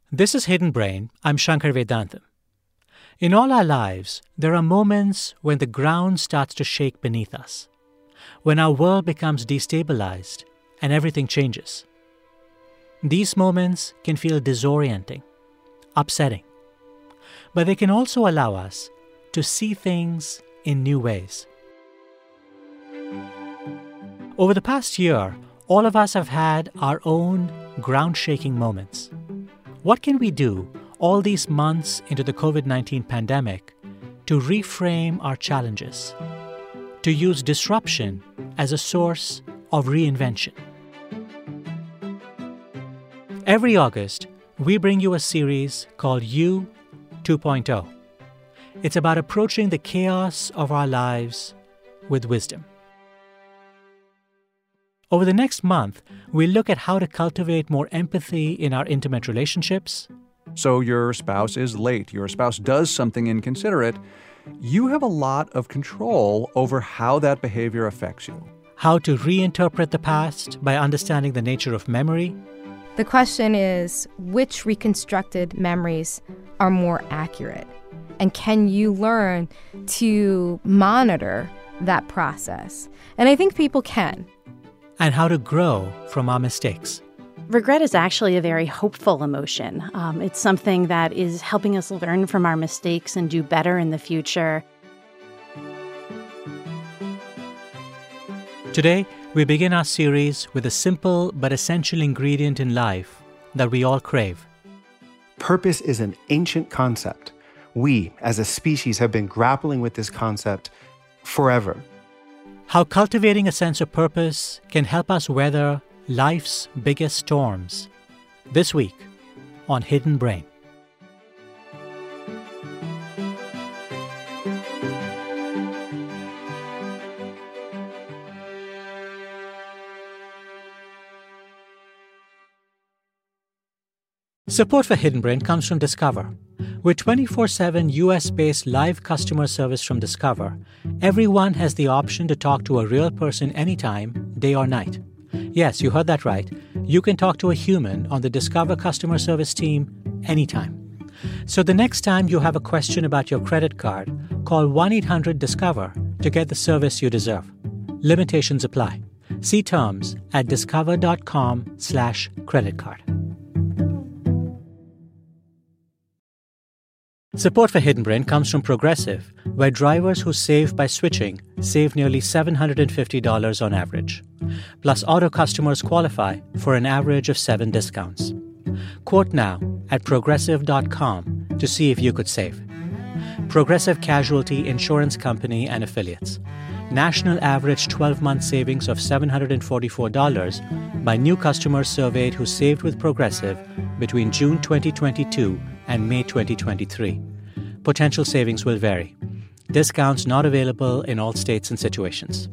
This is Hidden Brain. I'm Shankar Vedantam. In all our lives, there are moments when the ground starts to shake beneath us, when our world becomes destabilized and everything changes. These moments can feel disorienting, upsetting, but they can also allow us to see things in new ways. Over the past year, all of us have had our own ground-shaking moments. What can we do all these months into the COVID-19 pandemic to reframe our challenges, to use disruption as a source of reinvention? Every August, we bring you a series called You 2.0. It's about approaching the chaos of our lives with wisdom. Over the next month, we'll look at how to cultivate more empathy in our intimate relationships. So your spouse is late, your spouse does something inconsiderate. You have a lot of control over how that behavior affects you. How to reinterpret the past by understanding the nature of memory. The question is, which reconstructed memories are more accurate? And can you learn to monitor that process? And I think people can. And how to grow from our mistakes. Regret is actually a very hopeful emotion. It's something that is helping us learn from our mistakes and do better in the future. Today, we begin our series with a simple but essential ingredient in life that we all crave. Purpose is an ancient concept. We, as a species, have been grappling with this concept forever. How cultivating a sense of purpose can help us weather life's biggest storms. This week on Hidden Brain. Support for Hidden Brain comes from Discover. With 24/7 US-based live customer service from Discover, everyone has the option to talk to a real person anytime, day or night. Yes, you heard that right. You can talk to a human on the Discover customer service team anytime. So the next time you have a question about your credit card, call 1-800-DISCOVER to get the service you deserve. Limitations apply. See terms at discover.com/creditcard. Support for Hidden Brain comes from Progressive, where drivers who save by switching save nearly $750 on average. Plus, auto customers qualify for an average of 7 discounts. Quote now at progressive.com to see if you could save. Progressive Casualty Insurance Company and Affiliates. National average 12-month savings of $744 by new customers surveyed who saved with Progressive between June 2022 and May 2023. Potential savings will vary. Discounts not available in all states and situations.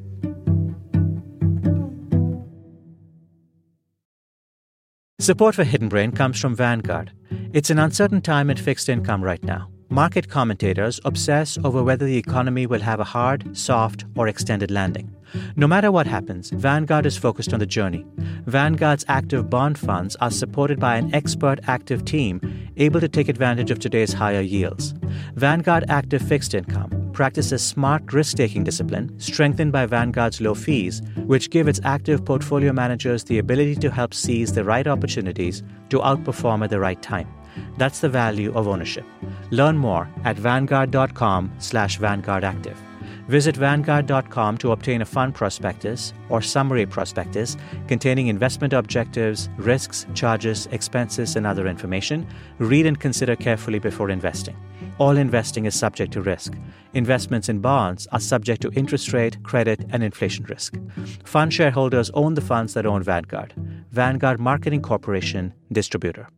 Support for Hidden Brain comes from Vanguard. It's an uncertain time in fixed income right now. Market commentators obsess over whether the economy will have a hard, soft, or extended landing. No matter what happens, Vanguard is focused on the journey. Vanguard's active bond funds are supported by an expert active team able to take advantage of today's higher yields. Vanguard Active Fixed Income practices smart risk-taking discipline strengthened by Vanguard's low fees, which give its active portfolio managers the ability to help seize the right opportunities to outperform at the right time. That's the value of ownership. Learn more at vanguard.com/vanguardactive. Visit vanguard.com to obtain a fund prospectus or summary prospectus containing investment objectives, risks, charges, expenses, and other information. Read and consider carefully before investing. All investing is subject to risk. Investments in bonds are subject to interest rate, credit, and inflation risk. Fund shareholders own the funds that own Vanguard. Vanguard Marketing Corporation, distributor.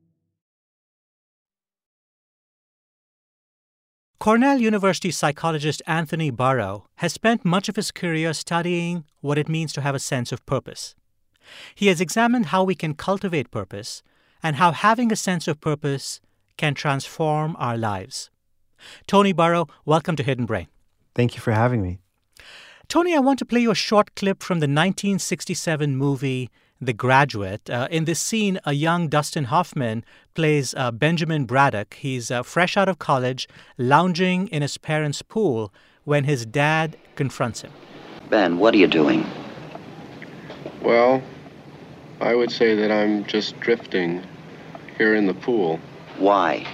Cornell University psychologist Anthony Burrow has spent much of his career studying what it means to have a sense of purpose. He has examined how we can cultivate purpose and how having a sense of purpose can transform our lives. Tony Burrow, welcome to Hidden Brain. Thank you for having me. Tony, I want to play you a short clip from the 1967 movie The Graduate. In this scene, a young Dustin Hoffman plays Benjamin Braddock. He's fresh out of college, lounging in his parents' pool when his dad confronts him. Ben, what are you doing? Well, I would say that I'm just drifting here in the pool. Why?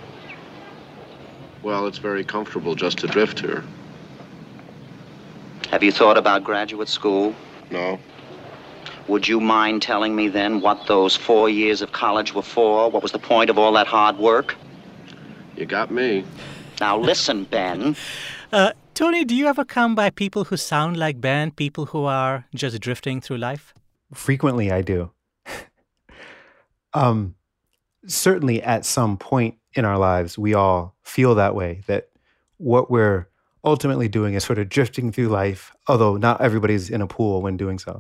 Well, it's very comfortable just to drift here. Have you thought about graduate school? No. Would you mind telling me then what those 4 years of college were for? What was the point of all that hard work? You got me. Now listen, Ben. Tony, do you ever come by people who sound like Ben, people who are just drifting through life? Frequently, I do. Certainly, at some point in our lives, we all feel that way, that what we're ultimately doing is sort of drifting through life, although not everybody's in a pool when doing so.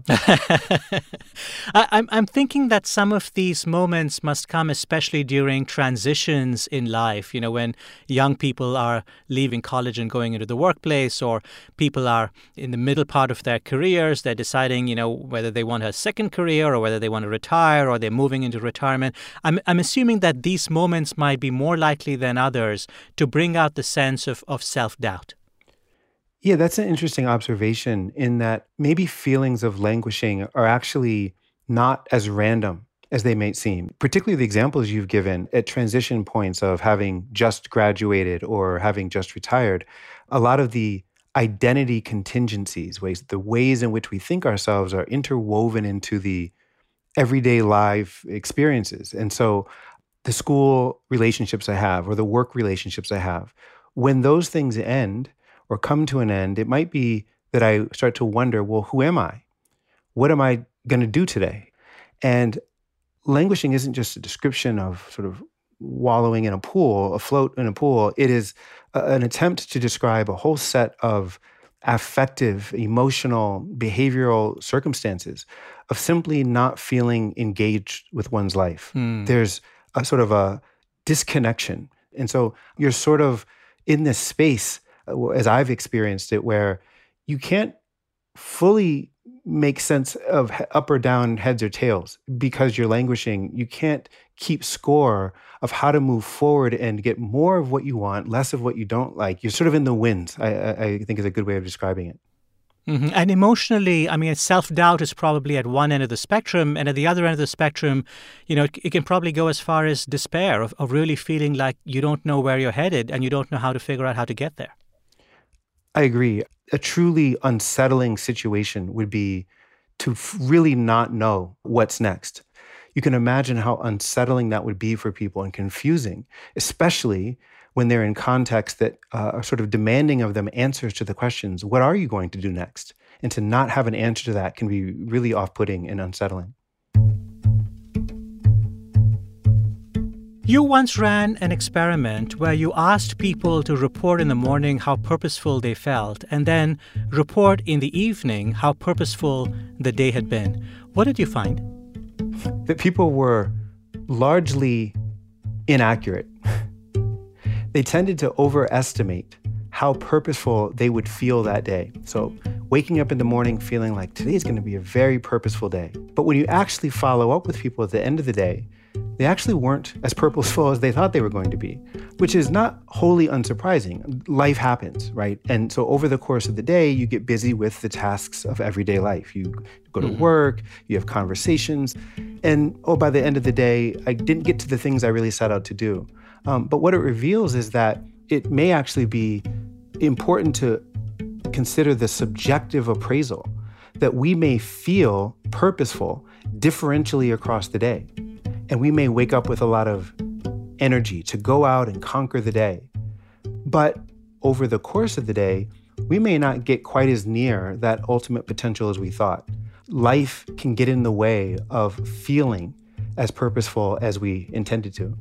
I'm thinking that some of these moments must come especially during transitions in life, you know, when young people are leaving college and going into the workplace, or people are in the middle part of their careers. They're deciding, you know, whether they want a second career or whether they want to retire or they're moving into retirement. I'm assuming that these moments might be more likely than others to bring out the sense of self-doubt. Yeah, that's an interesting observation in that maybe feelings of languishing are actually not as random as they may seem. Particularly the examples you've given at transition points of having just graduated or having just retired. A lot of the identity contingencies, the ways in which we think ourselves are interwoven into the everyday life experiences. And so the school relationships I have or the work relationships I have, when those things end, or come to an end, it might be that I start to wonder, well, who am I? What am I going to do today? And languishing isn't just a description of sort of wallowing in a pool, afloat in a pool. It is an attempt to describe a whole set of affective, emotional, behavioral circumstances of simply not feeling engaged with one's life. There's a sort of a disconnection. And so you're sort of in this space, as I've experienced it, where you can't fully make sense of up or down, heads or tails, because you're languishing. You can't keep score of how to move forward and get more of what you want, less of what you don't like. You're sort of in the winds, I think is a good way of describing it. Mm-hmm. And emotionally, I mean, self-doubt is probably at one end of the spectrum, and at the other end of the spectrum, you know, it can probably go as far as despair of really feeling like you don't know where you're headed and you don't know how to figure out how to get there. I agree. A truly unsettling situation would be to really not know what's next. You can imagine how unsettling that would be for people and confusing, especially when they're in contexts that are sort of demanding of them answers to the questions, what are you going to do next? And to not have an answer to that can be really off-putting and unsettling. You once ran an experiment where you asked people to report in the morning how purposeful they felt and then report in the evening how purposeful the day had been. What did you find? That people were largely inaccurate. They tended to overestimate how purposeful they would feel that day. So waking up in the morning feeling like today's going to be a very purposeful day. But when you actually follow up with people at the end of the day, they actually weren't as purposeful as they thought they were going to be, which is not wholly unsurprising. Life happens, right? And so over the course of the day, you get busy with the tasks of everyday life. You go to work, you have conversations, and by the end of the day, I didn't get to the things I really set out to do. But what it reveals is that it may actually be important to consider the subjective appraisal, that we may feel purposeful differentially across the day. And we may wake up with a lot of energy to go out and conquer the day. But over the course of the day, we may not get quite as near that ultimate potential as we thought. Life can get in the way of feeling as purposeful as we intended to.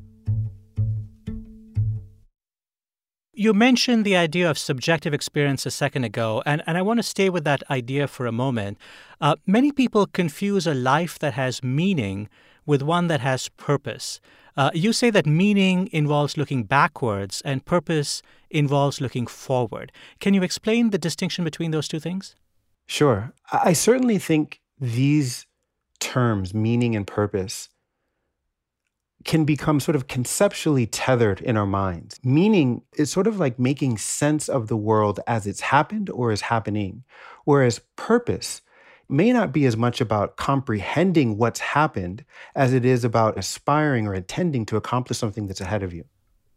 You mentioned the idea of subjective experience a second ago, and I want to stay with that idea for a moment. Many people confuse a life that has meaning with one that has purpose. You say that meaning involves looking backwards and purpose involves looking forward. Can you explain the distinction between those two things? Sure. I certainly think these terms, meaning and purpose, can become sort of conceptually tethered in our minds. Meaning is sort of like making sense of the world as it's happened or is happening, whereas purpose may not be as much about comprehending what's happened as it is about aspiring or intending to accomplish something that's ahead of you.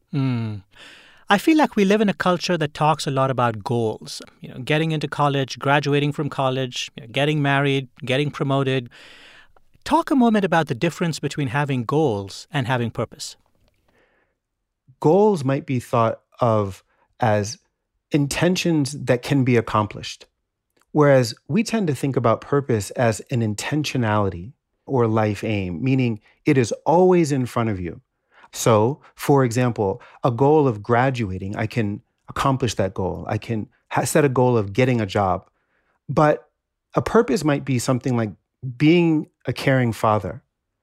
I feel like we live in a culture that talks a lot about goals. Getting into college, graduating from college, getting married, getting promoted. Talk a moment about the difference between having goals and having purpose. Goals might be thought of as intentions that can be accomplished, whereas we tend to think about purpose as an intentionality or life aim, meaning it is always in front of you. So, for example, a goal of graduating, I can accomplish that goal. I can set a goal of getting a job. But a purpose might be something like being a caring father.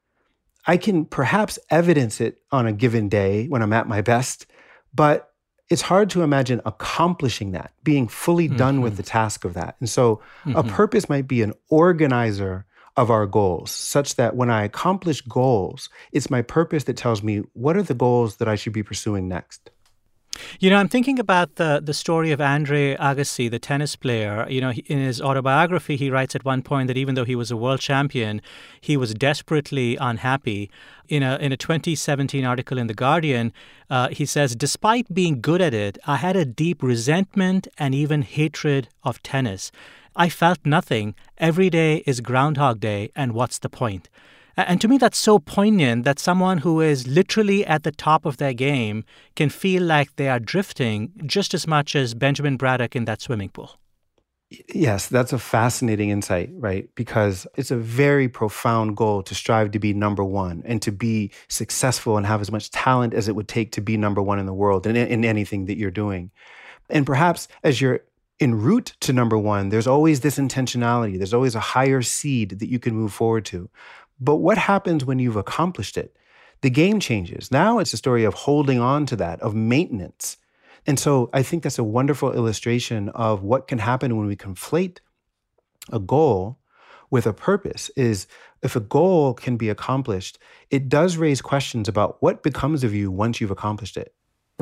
I can perhaps evidence it on a given day when I'm at my best, but it's hard to imagine accomplishing that, being fully done with the task of that. And so a purpose might be an organizer of our goals, such that when I accomplish goals, it's my purpose that tells me what are the goals that I should be pursuing next. I'm thinking about the story of Andre Agassi, the tennis player. In his autobiography, he writes at one point that even though he was a world champion, he was desperately unhappy. In a 2017 article in The Guardian, he says, despite being good at it, I had a deep resentment and even hatred of tennis. I felt nothing. Every day is Groundhog Day, and what's the point? And to me, that's so poignant that someone who is literally at the top of their game can feel like they are drifting just as much as Benjamin Braddock in that swimming pool. Yes, that's a fascinating insight, right? Because it's a very profound goal to strive to be number one and to be successful and have as much talent as it would take to be number one in the world and in anything that you're doing. And perhaps as you're en route to number one, there's always this intentionality. There's always a higher seed that you can move forward to. But what happens when you've accomplished it? The game changes. Now it's a story of holding on to that, of maintenance. And so I think that's a wonderful illustration of what can happen when we conflate a goal with a purpose. Is if a goal can be accomplished, it does raise questions about what becomes of you once you've accomplished it.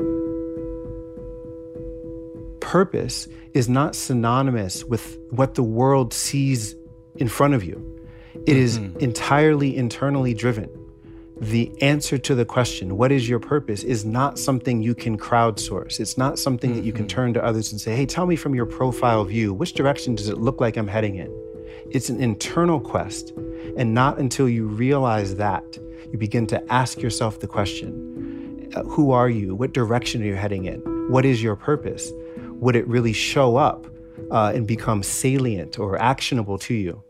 Purpose is not synonymous with what the world sees in front of you. It is entirely internally driven. The answer to the question, what is your purpose, is not something you can crowdsource. It's not something that you can turn to others and say, hey, tell me from your profile view, which direction does it look like I'm heading in? It's an internal quest. And not until you realize that, you begin to ask yourself the question, who are you? What direction are you heading in? What is your purpose? Would it really show up and become salient or actionable to you?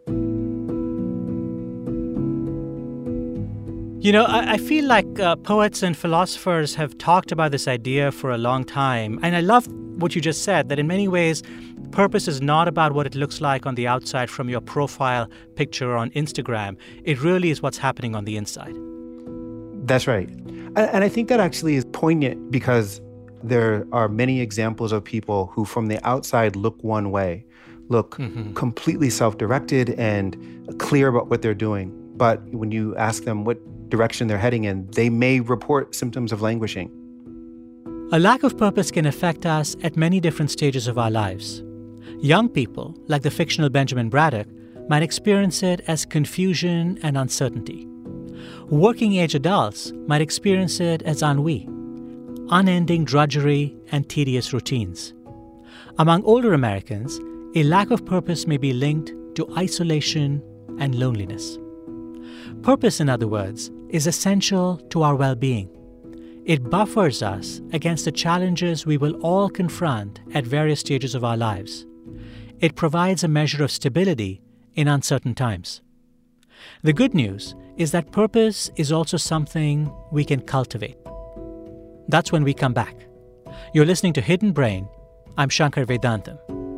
I feel like poets and philosophers have talked about this idea for a long time. And I love what you just said, that in many ways, purpose is not about what it looks like on the outside from your profile picture on Instagram. It really is what's happening on the inside. That's right. And I think that actually is poignant because there are many examples of people who from the outside look one way, look completely self-directed and clear about what they're doing. But when you ask them what direction they're heading in, they may report symptoms of languishing. A lack of purpose can affect us at many different stages of our lives. Young people, like the fictional Benjamin Braddock, might experience it as confusion and uncertainty. Working-age adults might experience it as ennui, unending drudgery and tedious routines. Among older Americans, a lack of purpose may be linked to isolation and loneliness. Purpose, in other words, is essential to our well-being. It buffers us against the challenges we will all confront at various stages of our lives. It provides a measure of stability in uncertain times. The good news is that purpose is also something we can cultivate. That's when we come back. You're listening to Hidden Brain. I'm Shankar Vedantam.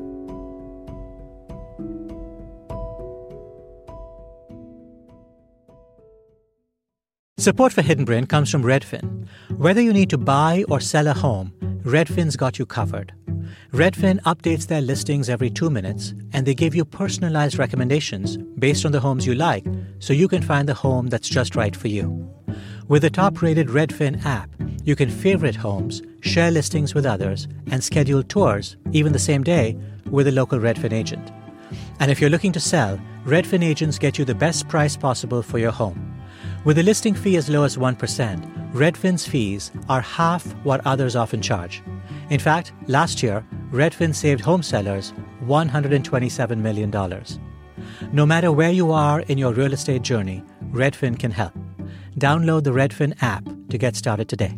Support for Hidden Brain comes from Redfin. Whether you need to buy or sell a home, Redfin's got you covered. Redfin updates their listings every 2 minutes, and they give you personalized recommendations based on the homes you like, so you can find the home that's just right for you. With the top-rated Redfin app, you can favorite homes, share listings with others, and schedule tours, even the same day, with a local Redfin agent. And if you're looking to sell, Redfin agents get you the best price possible for your home. With a listing fee as low as 1%, Redfin's fees are half what others often charge. In fact, last year, Redfin saved home sellers $127 million. No matter where you are in your real estate journey, Redfin can help. Download the Redfin app to get started today.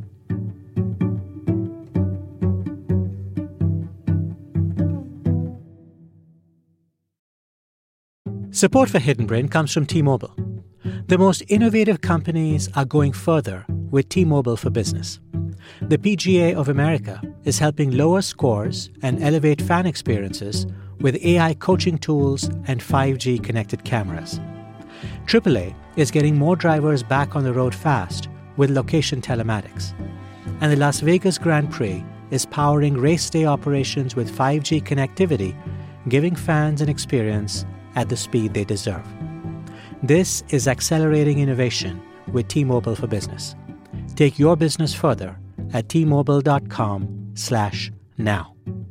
Support for Hidden Brain comes from T-Mobile. The most innovative companies are going further with T-Mobile for Business. The PGA of America is helping lower scores and elevate fan experiences with AI coaching tools and 5G connected cameras. AAA is getting more drivers back on the road fast with location telematics. And the Las Vegas Grand Prix is powering race day operations with 5G connectivity, giving fans an experience at the speed they deserve. This is accelerating innovation with T-Mobile for Business. Take your business further at T-Mobile.com/now.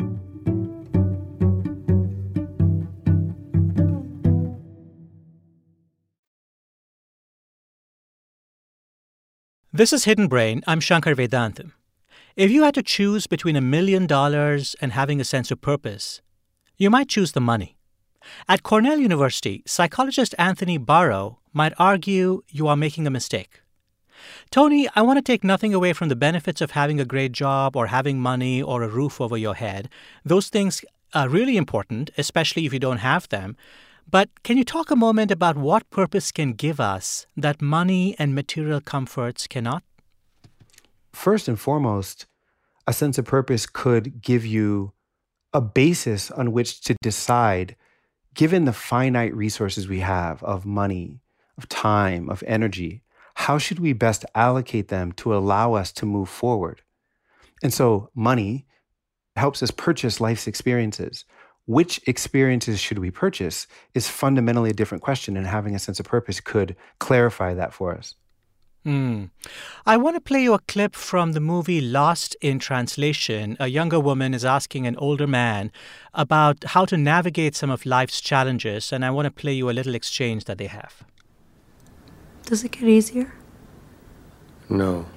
This is Hidden Brain. I'm Shankar Vedantam. If you had to choose between $1 million and having a sense of purpose, you might choose the money. At Cornell University, psychologist Anthony Barrow might argue you are making a mistake. Tony, I want to take nothing away from the benefits of having a great job or having money or a roof over your head. Those things are really important, especially if you don't have them. But can you talk a moment about what purpose can give us that money and material comforts cannot? First and foremost, a sense of purpose could give you a basis on which to decide, given the finite resources we have of money, of time, of energy, how should we best allocate them to allow us to move forward? And so money helps us purchase life's experiences. Which experiences should we purchase is fundamentally a different question, and having a sense of purpose could clarify that for us. I want to play you a clip from the movie Lost in Translation. A younger woman is asking an older man about how to navigate some of life's challenges, and I want to play you a little exchange that they have. Does it get easier? No.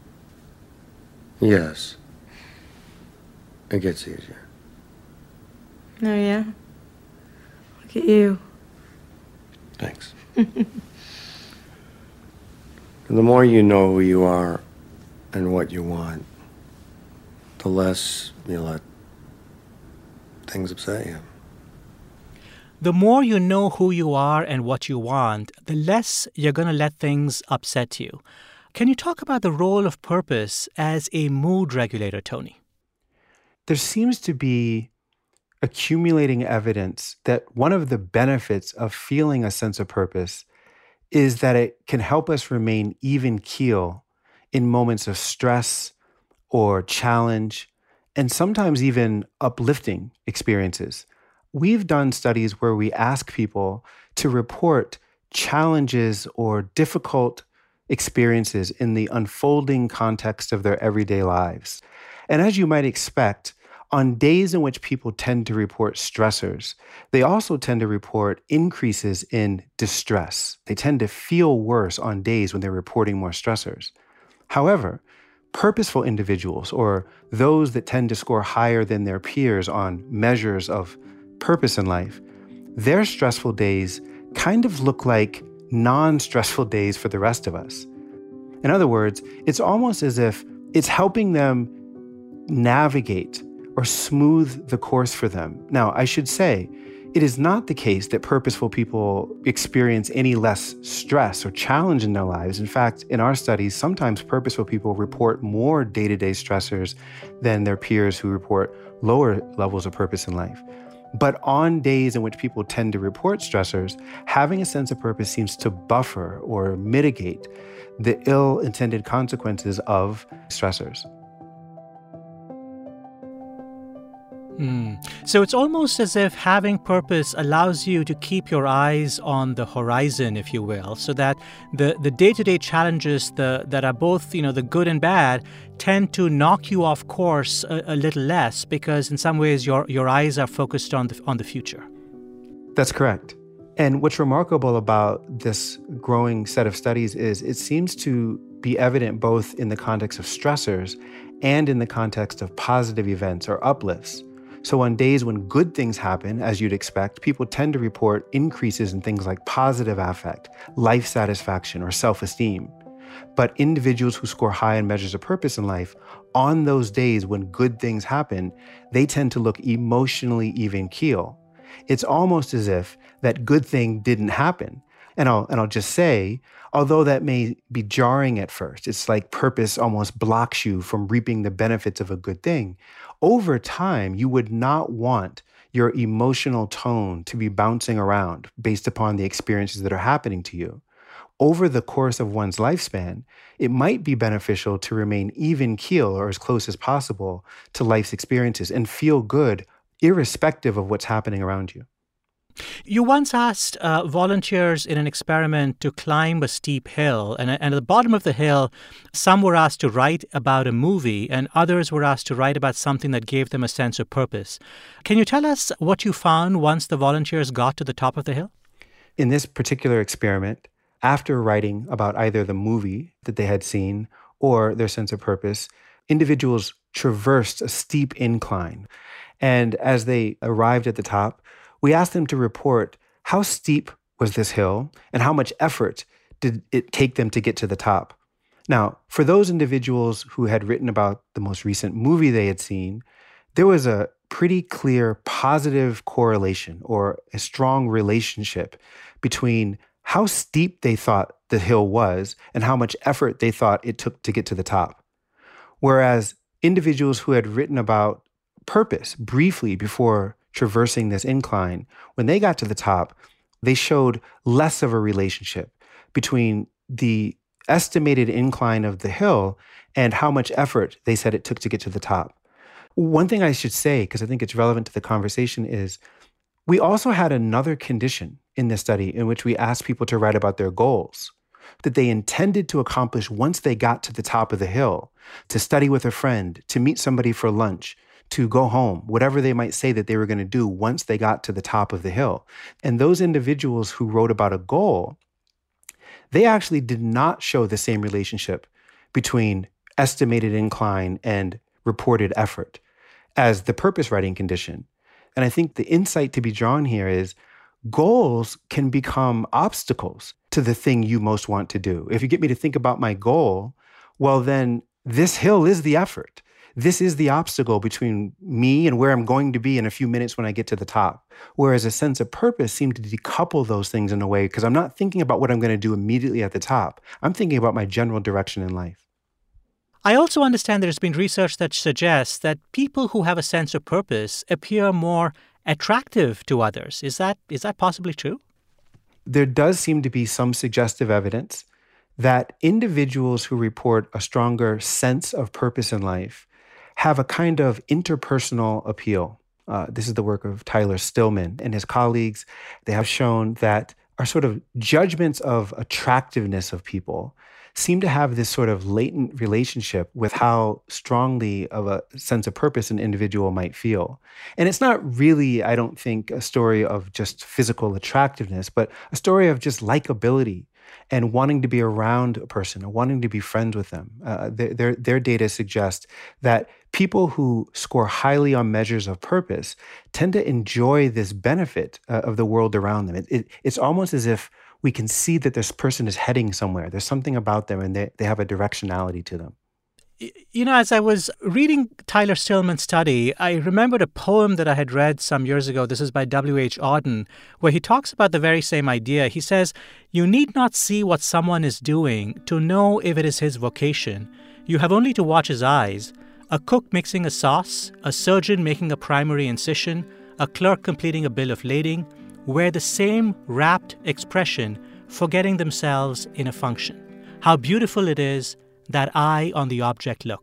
Yes. It gets easier. Oh, yeah? Look at you. Thanks. The more you know who you are and what you want, the less you let things upset you. The more you know who you are and what you want, the less you're going to let things upset you. Can you talk about the role of purpose as a mood regulator, Tony? There seems to be accumulating evidence that one of the benefits of feeling a sense of purpose is that it can help us remain even keel in moments of stress or challenge, and sometimes even uplifting experiences. We've done studies where we ask people to report challenges or difficult experiences in the unfolding context of their everyday lives. And as you might expect, on days in which people tend to report stressors, they also tend to report increases in distress. They tend to feel worse on days when they're reporting more stressors. However, purposeful individuals, or those that tend to score higher than their peers on measures of purpose in life, their stressful days kind of look like non-stressful days for the rest of us. In other words, it's almost as if it's helping them navigate or smooth the course for them. Now, I should say, it is not the case that purposeful people experience any less stress or challenge in their lives. In fact, in our studies, sometimes purposeful people report more day-to-day stressors than their peers who report lower levels of purpose in life. But on days in which people tend to report stressors, having a sense of purpose seems to buffer or mitigate the ill-intended consequences of stressors. So it's almost as if having purpose allows you to keep your eyes on the horizon, if you will, so that the day-to-day challenges that are both, the good and bad, tend to knock you off course a little less because in some ways your eyes are focused on the future. That's correct. And what's remarkable about this growing set of studies is it seems to be evident both in the context of stressors and in the context of positive events or uplifts. So on days when good things happen, as you'd expect, people tend to report increases in things like positive affect, life satisfaction, or self-esteem. But individuals who score high in measures of purpose in life, on those days when good things happen, they tend to look emotionally even keel. It's almost as if that good thing didn't happen. And I'll just say, although that may be jarring at first, it's like purpose almost blocks you from reaping the benefits of a good thing. Over time, you would not want your emotional tone to be bouncing around based upon the experiences that are happening to you. Over the course of one's lifespan, it might be beneficial to remain even keel or as close as possible to life's experiences and feel good irrespective of what's happening around you. You once asked volunteers in an experiment to climb a steep hill, and at the bottom of the hill, some were asked to write about a movie, and others were asked to write about something that gave them a sense of purpose. Can you tell us what you found once the volunteers got to the top of the hill? In this particular experiment, after writing about either the movie that they had seen or their sense of purpose, individuals traversed a steep incline. And as they arrived at the top, we asked them to report how steep was this hill and how much effort did it take them to get to the top. Now, for those individuals who had written about the most recent movie they had seen, there was a pretty clear positive correlation or a strong relationship between how steep they thought the hill was and how much effort they thought it took to get to the top. Whereas individuals who had written about purpose briefly before traversing this incline, when they got to the top, they showed less of a relationship between the estimated incline of the hill and how much effort they said it took to get to the top. One thing I should say, because I think it's relevant to the conversation, is we also had another condition in this study in which we asked people to write about their goals that they intended to accomplish once they got to the top of the hill, to study with a friend, to meet somebody for lunch, to go home, whatever they might say that they were going to do once they got to the top of the hill. And those individuals who wrote about a goal, they actually did not show the same relationship between estimated incline and reported effort as the purpose writing condition. And I think the insight to be drawn here is goals can become obstacles to the thing you most want to do. If you get me to think about my goal, well, then this hill is the effort. This is the obstacle between me and where I'm going to be in a few minutes when I get to the top. Whereas a sense of purpose seemed to decouple those things in a way because I'm not thinking about what I'm going to do immediately at the top. I'm thinking about my general direction in life. I also understand there's been research that suggests that people who have a sense of purpose appear more attractive to others. Is that possibly true? There does seem to be some suggestive evidence that individuals who report a stronger sense of purpose in life have a kind of interpersonal appeal. This is the work of Tyler Stillman and his colleagues. They have shown that our sort of judgments of attractiveness of people seem to have this sort of latent relationship with how strongly of a sense of purpose an individual might feel. And it's not really, I don't think, a story of just physical attractiveness, but a story of just likability and wanting to be around a person and wanting to be friends with them. Their data suggests that people who score highly on measures of purpose tend to enjoy this benefit of the world around them. It's almost as if we can see that this person is heading somewhere. There's something about them and they have a directionality to them. You know, as I was reading Tyler Stillman's study, I remembered a poem that I had read some years ago. This is by W.H. Auden, where he talks about the very same idea. He says, "You need not see what someone is doing to know if it is his vocation. You have only to watch his eyes. A cook mixing a sauce, a surgeon making a primary incision, a clerk completing a bill of lading, wear the same rapt expression, forgetting themselves in a function. How beautiful it is that eye on the object look."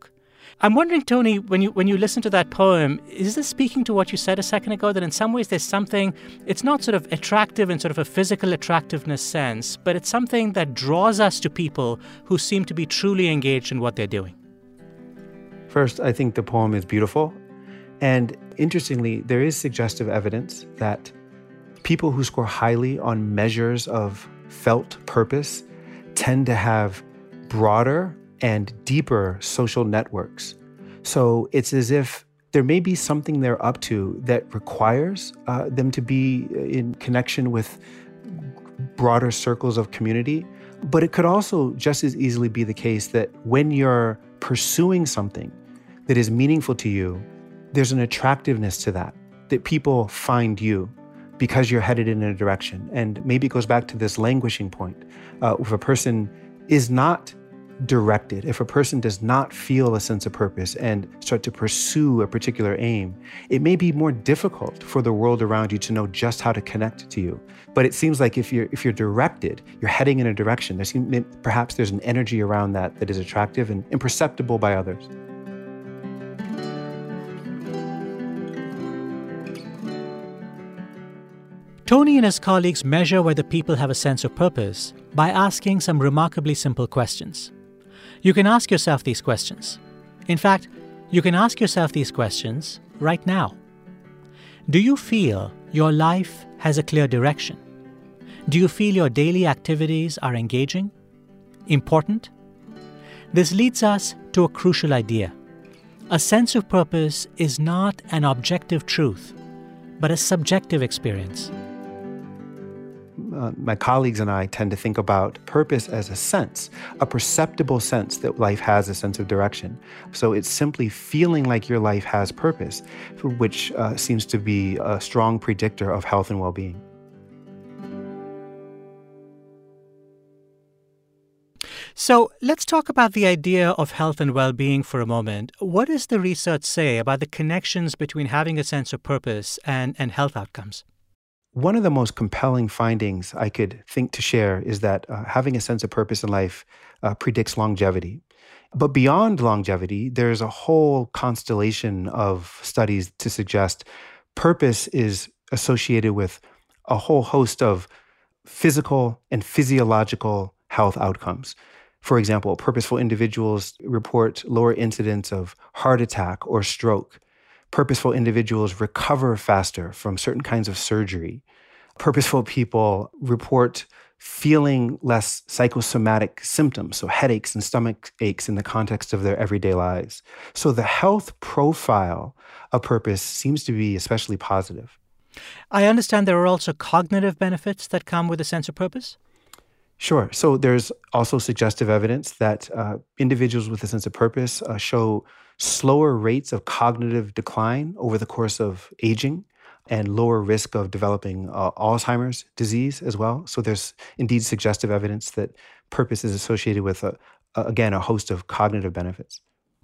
I'm wondering, Tony, when you listen to that poem, is this speaking to what you said a second ago, that in some ways there's something, it's not sort of attractive in sort of a physical attractiveness sense, but it's something that draws us to people who seem to be truly engaged in what they're doing? First, I think the poem is beautiful. And interestingly, there is suggestive evidence that people who score highly on measures of felt purpose tend to have broader and deeper social networks. So it's as if there may be something they're up to that requires them to be in connection with broader circles of community. But it could also just as easily be the case that when you're pursuing something that is meaningful to you, there's an attractiveness to that people find you because you're headed in a direction. And maybe it goes back to this languishing point. If a person is not directed, if a person does not feel a sense of purpose and start to pursue a particular aim, it may be more difficult for the world around you to know just how to connect to you. But it seems like if you're directed, you're heading in a direction. Perhaps there's an energy around that is attractive and imperceptible by others. Tony and his colleagues measure whether people have a sense of purpose by asking some remarkably simple questions. You can ask yourself these questions. In fact, you can ask yourself these questions right now. Do you feel your life has a clear direction? Do you feel your daily activities are engaging, important? This leads us to a crucial idea. A sense of purpose is not an objective truth, but a subjective experience. My colleagues and I tend to think about purpose as a sense, a perceptible sense that life has a sense of direction. So it's simply feeling like your life has purpose, which seems to be a strong predictor of health and well-being. So let's talk about the idea of health and well-being for a moment. What does the research say about the connections between having a sense of purpose and health outcomes? One of the most compelling findings I could think to share is that having a sense of purpose in life predicts longevity. But beyond longevity, there's a whole constellation of studies to suggest purpose is associated with a whole host of physical and physiological health outcomes. For example, purposeful individuals report lower incidence of heart attack or stroke. Purposeful individuals recover faster from certain kinds of surgery. Purposeful people report feeling less psychosomatic symptoms, so headaches and stomach aches in the context of their everyday lives. So the health profile of purpose seems to be especially positive. I understand there are also cognitive benefits that come with a sense of purpose? Sure. So there's also suggestive evidence that individuals with a sense of purpose show slower rates of cognitive decline over the course of aging and lower risk of developing Alzheimer's disease as well. So there's indeed suggestive evidence that purpose is associated with, again, a host of cognitive benefits.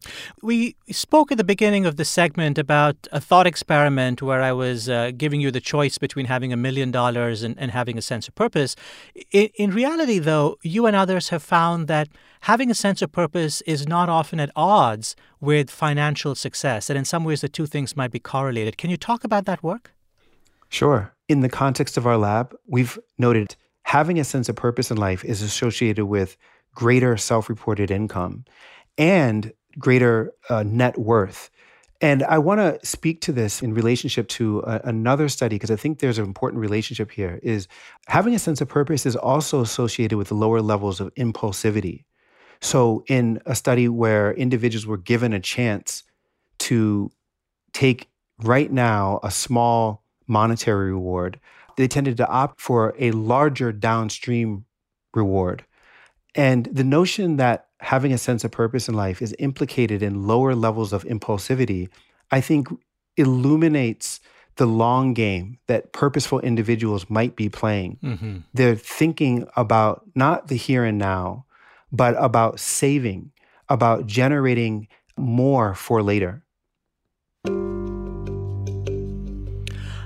We spoke at the beginning of the segment about a thought experiment where I was giving you the choice between having $1 million and having a sense of purpose. In reality, though, you and others have found that having a sense of purpose is not often at odds with financial success, and in some ways the two things might be correlated. Can you talk about that work? Sure. In the context of our lab, we've noted having a sense of purpose in life is associated with greater self-reported income and greater net worth. And I want to speak to this in relationship to another study, because I think there's an important relationship here, is having a sense of purpose is also associated with lower levels of impulsivity. So in a study where individuals were given a chance to take right now a small monetary reward, they tended to opt for a larger downstream reward. And the notion that having a sense of purpose in life is implicated in lower levels of impulsivity, I think illuminates the long game that purposeful individuals might be playing. Mm-hmm. They're thinking about not the here and now, but about saving, about generating more for later.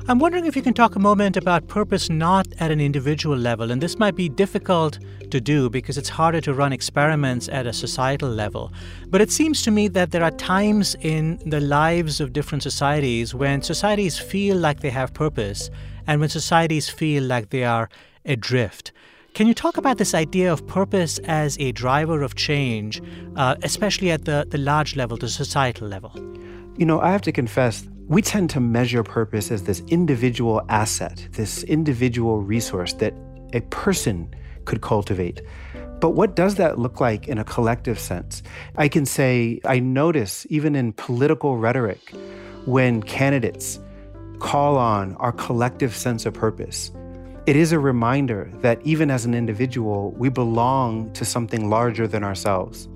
I'm wondering if you can talk a moment about purpose not at an individual level. And this might be difficult to do because it's harder to run experiments at a societal level. But it seems to me that there are times in the lives of different societies when societies feel like they have purpose and when societies feel like they are adrift. Can you talk about this idea of purpose as a driver of change, especially at the large level, the societal level? You know, I have to confess, we tend to measure purpose as this individual asset, this individual resource that a person could cultivate. But what does that look like in a collective sense? I can say, I notice even in political rhetoric, when candidates call on our collective sense of purpose, it is a reminder that even as an individual, we belong to something larger than ourselves.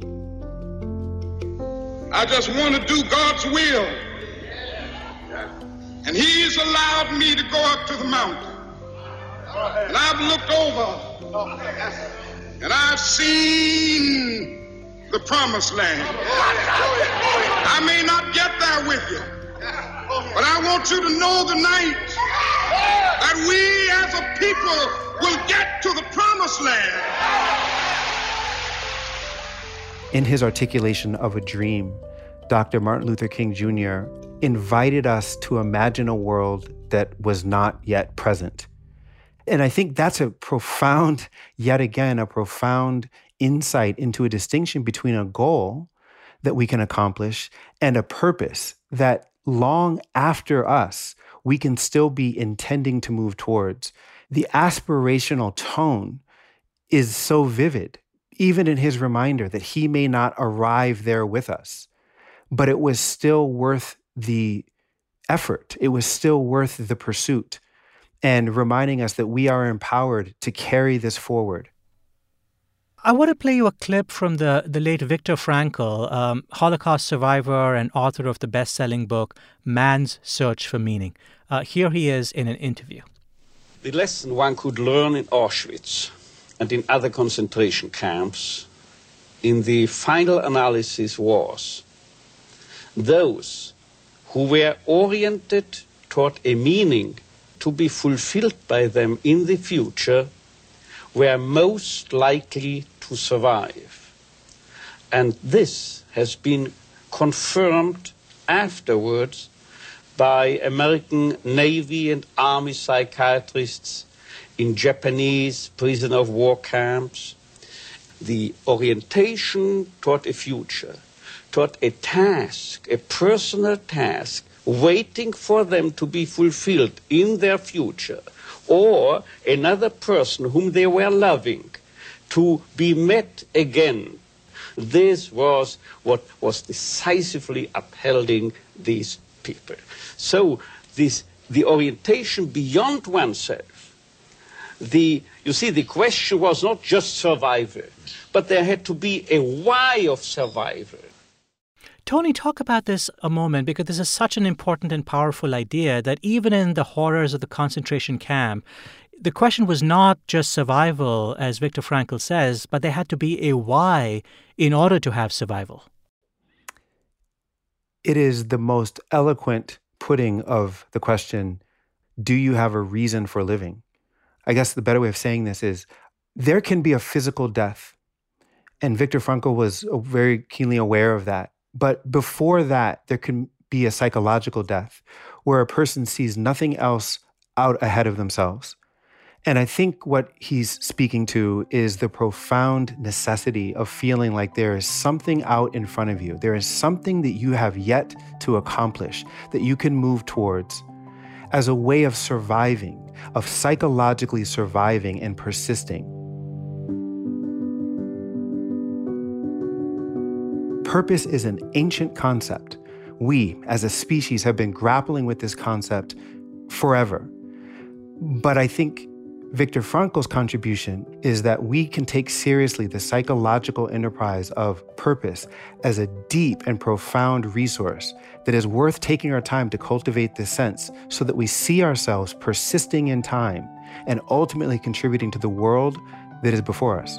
I just want to do God's will. And He's allowed me to go up to the mountain. And I've looked over and I've seen the promised land. I may not get there with you, but I want you to know tonight that we as a people will get to the promised land. In his articulation of a dream, Dr. Martin Luther King Jr. invited us to imagine a world that was not yet present. And I think that's a profound, yet again, a profound insight into a distinction between a goal that we can accomplish and a purpose that long after us, we can still be intending to move towards. The aspirational tone is so vivid, even in his reminder that he may not arrive there with us, but it was still worth the effort. It was still worth the pursuit, and reminding us that we are empowered to carry this forward. I want to play you a clip from the late Viktor Frankl, Holocaust survivor and author of the best-selling book, Man's Search for Meaning. Here he is in an interview. The lesson one could learn in Auschwitz and in other concentration camps in the final analysis was those who were oriented toward a meaning to be fulfilled by them in the future were most likely to survive. And this has been confirmed afterwards by American Navy and Army psychiatrists in Japanese prisoner of war camps. The orientation toward a future, toward a task, a personal task, waiting for them to be fulfilled in their future, or another person whom they were loving to be met again. This was what was decisively upholding these people. So the orientation beyond oneself, the question was not just survival, but there had to be a why of survival. Tony, talk about this a moment, because this is such an important and powerful idea that even in the horrors of the concentration camp, the question was not just survival, as Viktor Frankl says, but there had to be a why in order to have survival. It is the most eloquent putting of the question, do you have a reason for living? I guess the better way of saying this is, there can be a physical death. And Viktor Frankl was very keenly aware of that. But before that, there can be a psychological death where a person sees nothing else out ahead of themselves. And I think what he's speaking to is the profound necessity of feeling like there is something out in front of you. There is something that you have yet to accomplish, that you can move towards as a way of surviving, of psychologically surviving and persisting. Purpose is an ancient concept. We, as a species, have been grappling with this concept forever. But I think Viktor Frankl's contribution is that we can take seriously the psychological enterprise of purpose as a deep and profound resource that is worth taking our time to cultivate this sense so that we see ourselves persisting in time and ultimately contributing to the world that is before us.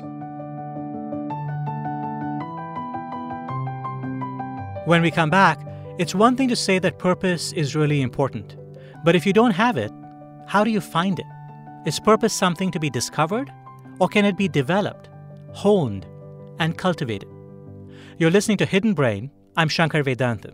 When we come back, it's one thing to say that purpose is really important. But if you don't have it, how do you find it? Is purpose something to be discovered, or can it be developed, honed, and cultivated? You're listening to Hidden Brain. I'm Shankar Vedantam.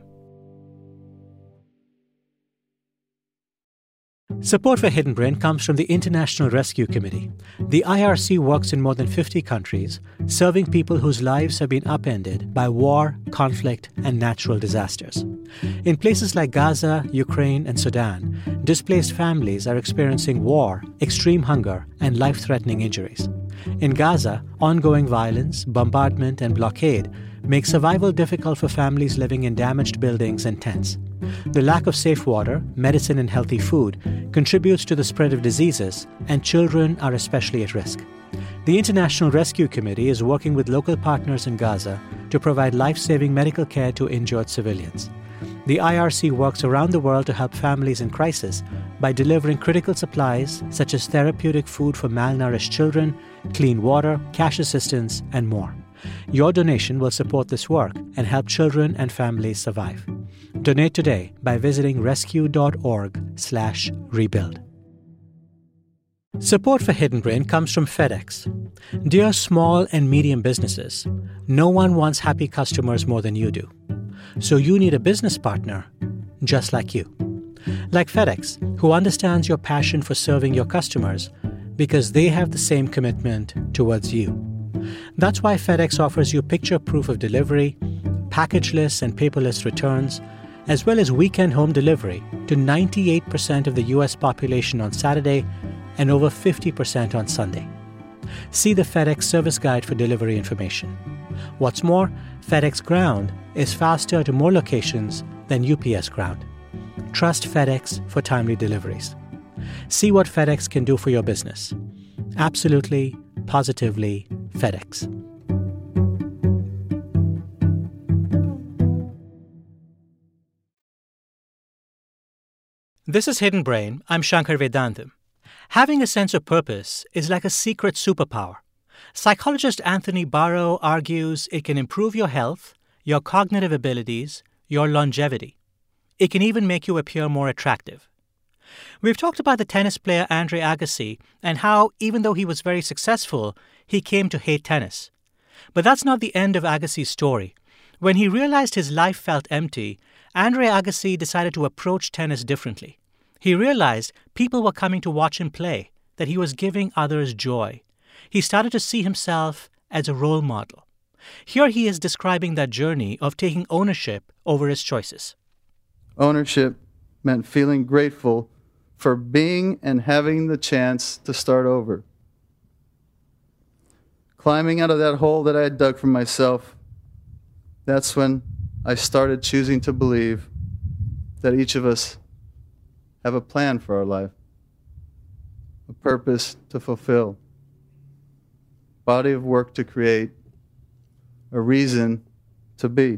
Support for Hidden Brain comes from the International Rescue Committee. The IRC works in more than 50 countries, serving people whose lives have been upended by war, conflict, and natural disasters. In places like Gaza, Ukraine, and Sudan, displaced families are experiencing war, extreme hunger, and life-threatening injuries. In Gaza, ongoing violence, bombardment, and blockade make survival difficult for families living in damaged buildings and tents. The lack of safe water, medicine, and healthy food contributes to the spread of diseases, and children are especially at risk. The International Rescue Committee is working with local partners in Gaza to provide life-saving medical care to injured civilians. The IRC works around the world to help families in crisis by delivering critical supplies such as therapeutic food for malnourished children, clean water, cash assistance, and more. Your donation will support this work and help children and families survive. Donate today by visiting rescue.org/rebuild. Support for Hidden Brain comes from FedEx. Dear small and medium businesses, no one wants happy customers more than you do. So you need a business partner just like you. Like FedEx, who understands your passion for serving your customers because they have the same commitment towards you. That's why FedEx offers you picture proof of delivery, packageless and paperless returns, as well as weekend home delivery to 98% of the U.S. population on Saturday and over 50% on Sunday. See the FedEx service guide for delivery information. What's more, FedEx Ground is faster to more locations than UPS Ground. Trust FedEx for timely deliveries. See what FedEx can do for your business. Absolutely, positively, FedEx. This is Hidden Brain. I'm Shankar Vedantam. Having a sense of purpose is like a secret superpower. Psychologist Anthony Barrow argues it can improve your health, your cognitive abilities, your longevity. It can even make you appear more attractive. We've talked about the tennis player Andre Agassi and how, even though he was very successful, he came to hate tennis. But that's not the end of Agassi's story. When he realized his life felt empty, Andre Agassi decided to approach tennis differently. He realized people were coming to watch him play, that he was giving others joy. He started to see himself as a role model. Here he is describing that journey of taking ownership over his choices. Ownership meant feeling grateful for being and having the chance to start over. Climbing out of that hole that I had dug for myself, that's when I started choosing to believe that each of us have a plan for our life, a purpose to fulfill, body of work to create, a reason to be.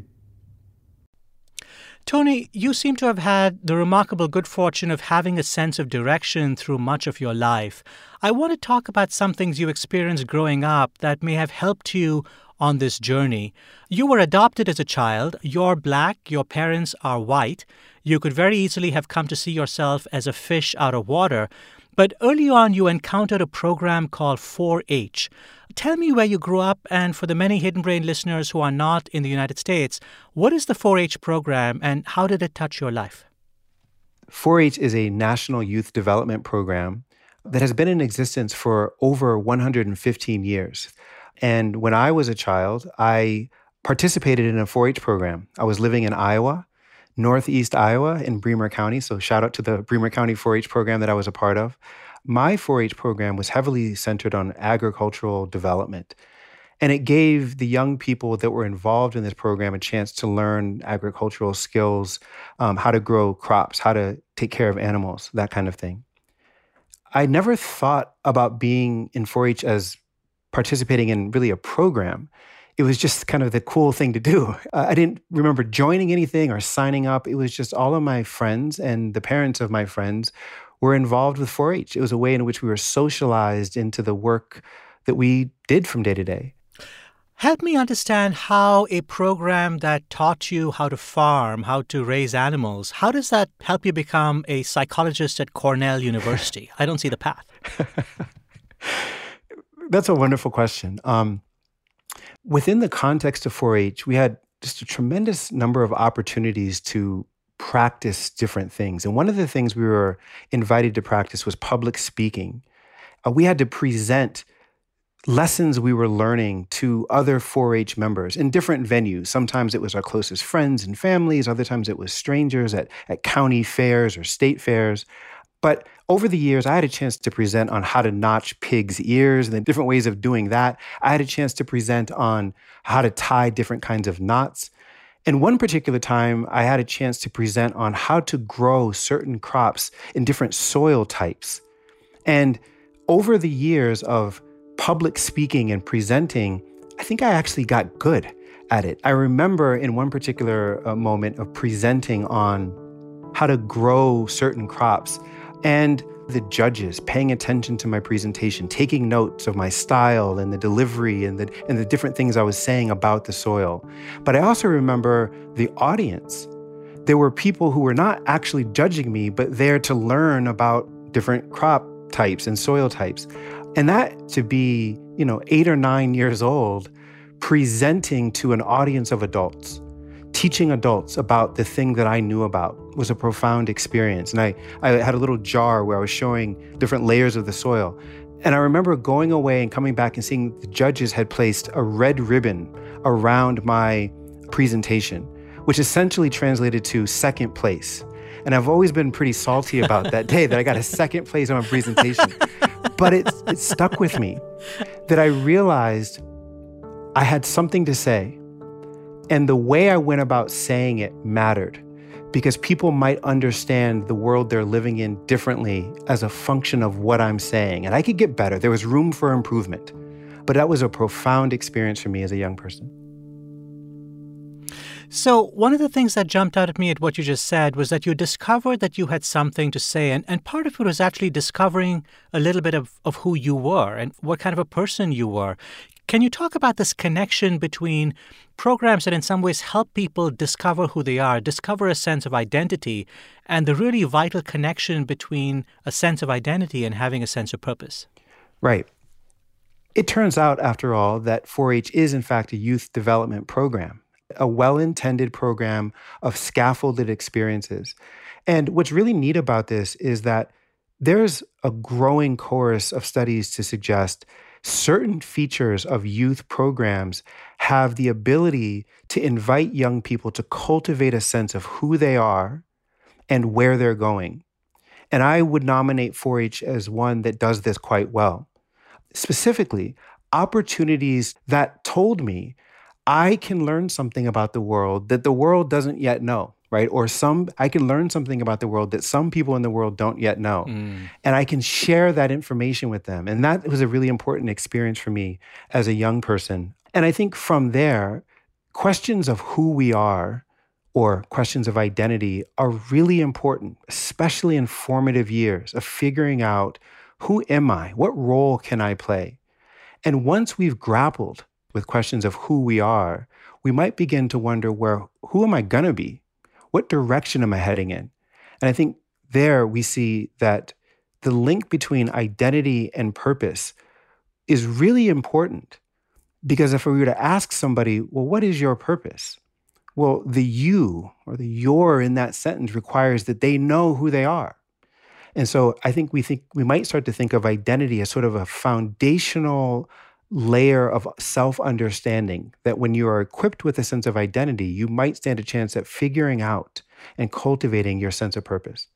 Tony, you seem to have had the remarkable good fortune of having a sense of direction through much of your life. I want to talk about some things you experienced growing up that may have helped you on this journey. You were adopted as a child. You're Black. Your parents are white. You could very easily have come to see yourself as a fish out of water. But early on, you encountered a program called 4-H. Tell me where you grew up, and for the many Hidden Brain listeners who are not in the United States, what is the 4-H program and how did it touch your life? 4-H is a national youth development program that has been in existence for over 115 years. And when I was a child, I participated in a 4-H program. I was living in Iowa, Northeast Iowa in Bremer County. So shout out to the Bremer County 4-H program that I was a part of. My 4-H program was heavily centered on agricultural development. And it gave the young people that were involved in this program a chance to learn agricultural skills, how to grow crops, how to take care of animals, that kind of thing. I never thought about being in 4-H as participating in really a program. It was just kind of the cool thing to do. I didn't remember joining anything or signing up. It was just all of my friends and the parents of my friends were involved with 4-H. It was a way in which we were socialized into the work that we did from day to day. Help me understand how a program that taught you how to farm, how to raise animals, how does that help you become a psychologist at Cornell University? I don't see the path. That's a wonderful question. Within the context of 4-H, we had just a tremendous number of opportunities to practice different things. And one of the things we were invited to practice was public speaking. We had to present lessons we were learning to other 4-H members in different venues. Sometimes it was our closest friends and families. Other times it was strangers at county fairs or state fairs. But over the years, I had a chance to present on how to notch pigs' ears and the different ways of doing that. I had a chance to present on how to tie different kinds of knots. And one particular time, I had a chance to present on how to grow certain crops in different soil types. And over the years of public speaking and presenting, I think I actually got good at it. I remember in one particular moment of presenting on how to grow certain crops and the judges paying attention to my presentation, taking notes of my style and the delivery and the different things I was saying about the soil. But I also remember the audience. There were people who were not actually judging me, but there to learn about different crop types and soil types. And that to be, 8 or 9 years old, presenting to an audience of adults, teaching adults about the thing that I knew about was a profound experience. And I had a little jar where I was showing different layers of the soil. And I remember going away and coming back and seeing the judges had placed a red ribbon around my presentation, which essentially translated to second place. And I've always been pretty salty about that day that I got a second place on my presentation. But it stuck with me that I realized I had something to say. And the way I went about saying it mattered because people might understand the world they're living in differently as a function of what I'm saying. And I could get better. There was room for improvement. But that was a profound experience for me as a young person. So one of the things that jumped out at me at what you just said was that you discovered that you had something to say. And part of it was actually discovering a little bit of who you were and what kind of a person you were. Can you talk about this connection between programs that in some ways help people discover who they are, discover a sense of identity, and the really vital connection between a sense of identity and having a sense of purpose? Right. It turns out, after all, that 4-H is in fact a youth development program, a well-intended program of scaffolded experiences. And what's really neat about this is that there's a growing chorus of studies to suggest certain features of youth programs have the ability to invite young people to cultivate a sense of who they are and where they're going. And I would nominate 4-H as one that does this quite well. Specifically, opportunities that told me I can learn something about the world that the world doesn't yet know, right? Or I can learn something about the world that some people in the world don't yet know. And I can share that information with them. And that was a really important experience for me as a young person. And I think from there, questions of who we are or questions of identity are really important, especially in formative years of figuring out, who am I? What role can I play? And once we've grappled with questions of who we are, we might begin to wonder who am I going to be? What direction am I heading in? And I think there we see that the link between identity and purpose is really important. Because if we were to ask somebody, well, what is your purpose? Well, the you or the your in that sentence requires that they know who they are. And so I think we might start to think of identity as sort of a foundational layer of self-understanding, that when you are equipped with a sense of identity, you might stand a chance at figuring out and cultivating your sense of purpose.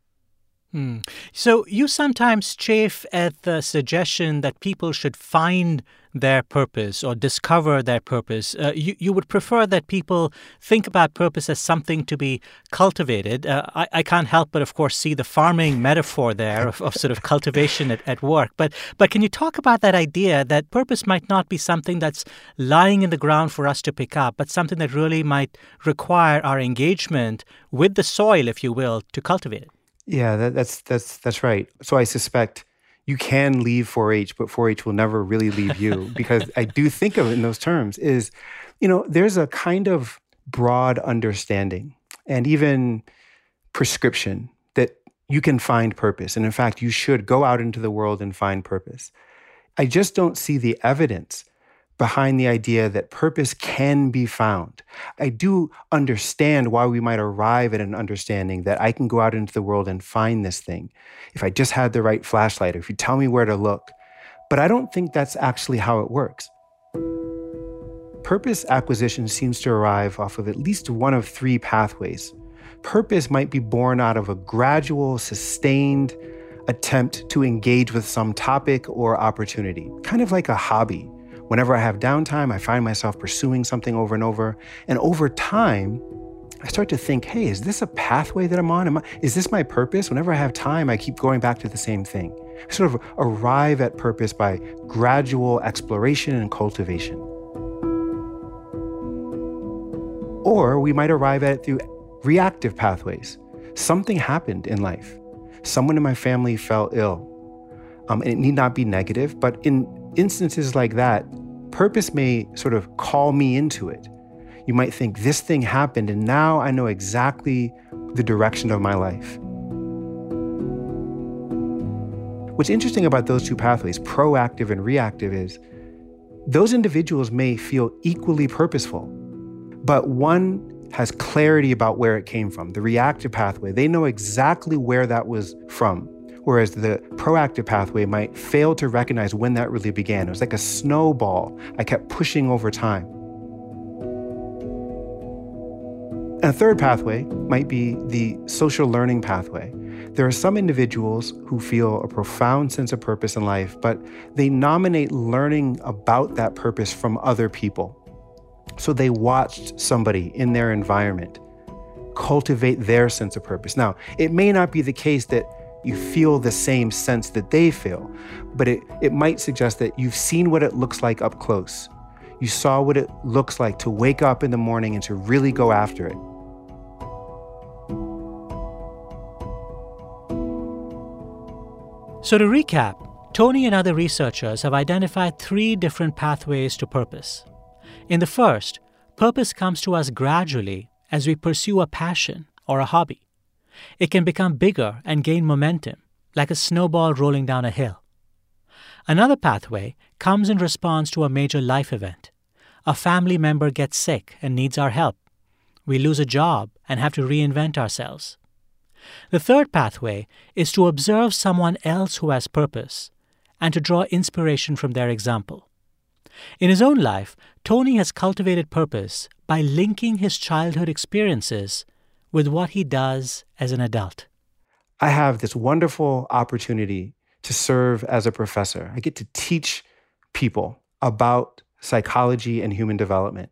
So you sometimes chafe at the suggestion that people should find their purpose or discover their purpose. You would prefer that people think about purpose as something to be cultivated. I can't help but, of course, see the farming metaphor there of sort of cultivation at work. But can you talk about that idea that purpose might not be something that's lying in the ground for us to pick up, but something that really might require our engagement with the soil, if you will, to cultivate it? Yeah, that's right. So I suspect you can leave 4-H, but 4-H will never really leave you, because I do think of it in those terms, is, there's a kind of broad understanding and even prescription that you can find purpose. And in fact, you should go out into the world and find purpose. I just don't see the evidence behind the idea that purpose can be found. I do understand why we might arrive at an understanding that I can go out into the world and find this thing if I just had the right flashlight, or if you tell me where to look. But I don't think that's actually how it works. Purpose acquisition seems to arrive off of at least one of three pathways. Purpose might be born out of a gradual, sustained attempt to engage with some topic or opportunity, kind of like a hobby. Whenever I have downtime, I find myself pursuing something over and over. And over time, I start to think, hey, is this a pathway that I'm on? Is this my purpose? Whenever I have time, I keep going back to the same thing. I sort of arrive at purpose by gradual exploration and cultivation. Or we might arrive at it through reactive pathways. Something happened in life. Someone in my family fell ill. And it need not be negative, but in instances like that, purpose may sort of call me into it. You might think, this thing happened, and now I know exactly the direction of my life. What's interesting about those two pathways, proactive and reactive, is those individuals may feel equally purposeful, but one has clarity about where it came from. The reactive pathway, they know exactly where that was from, whereas the proactive pathway might fail to recognize when that really began. It was like a snowball I kept pushing over time. And a third pathway might be the social learning pathway. There are some individuals who feel a profound sense of purpose in life, but they nominate learning about that purpose from other people. So they watched somebody in their environment cultivate their sense of purpose. Now, it may not be the case that you feel the same sense that they feel, but it might suggest that you've seen what it looks like up close. You saw what it looks like to wake up in the morning and to really go after it. So to recap, Tony and other researchers have identified 3 different pathways to purpose. In the first, purpose comes to us gradually as we pursue a passion or a hobby. It can become bigger and gain momentum, like a snowball rolling down a hill. Another pathway comes in response to a major life event. A family member gets sick and needs our help. We lose a job and have to reinvent ourselves. The third pathway is to observe someone else who has purpose and to draw inspiration from their example. In his own life, Tony has cultivated purpose by linking his childhood experiences with what he does as an adult. I have this wonderful opportunity to serve as a professor. I get to teach people about psychology and human development.